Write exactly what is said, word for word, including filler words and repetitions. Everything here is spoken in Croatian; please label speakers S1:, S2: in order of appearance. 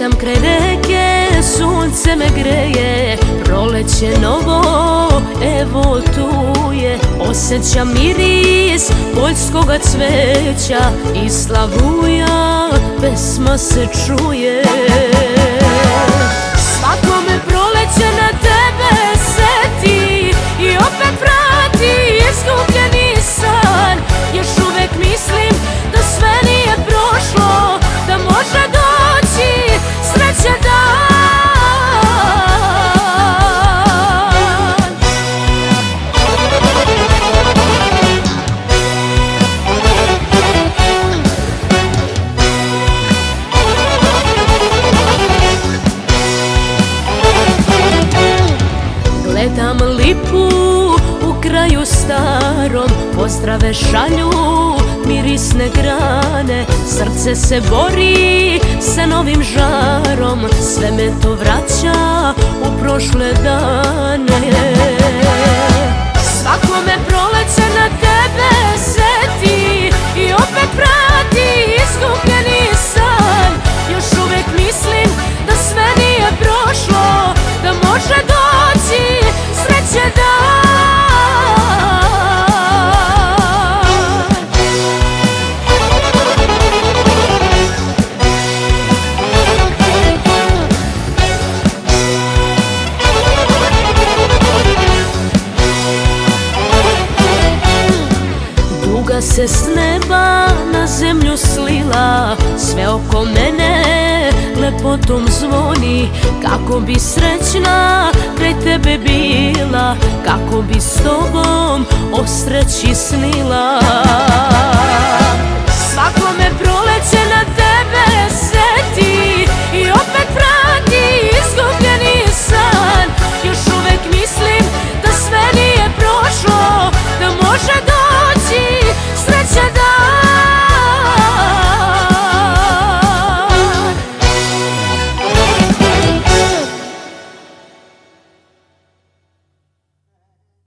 S1: Šetam kraj reke, sunce me greje, proleće novo, evo tu je. Osjećam miris poljskoga cveća i slavuja pesma se čuje. Svako me proleće na tebe seti i opet vrati izgubljeni san. Još uvek mislim da sve nije prošlo, da može doći srećan dan. Gledam lipu u kraju starom, pozdrave šalju mirisne grane. Srce se bori sa novim žarom, sve me to vraća u prošle dane. Svako me proleće na tebe seti i opet vrati izgubljeni san. Još uvek mislim da sve nije prošlo, da može doći srećan dan. Duga se s neba na zemlju slila, sve oko mene lepotom zvoni. Kako bi srećna kraj tebe bila, kako bi s tobom o sreći snila.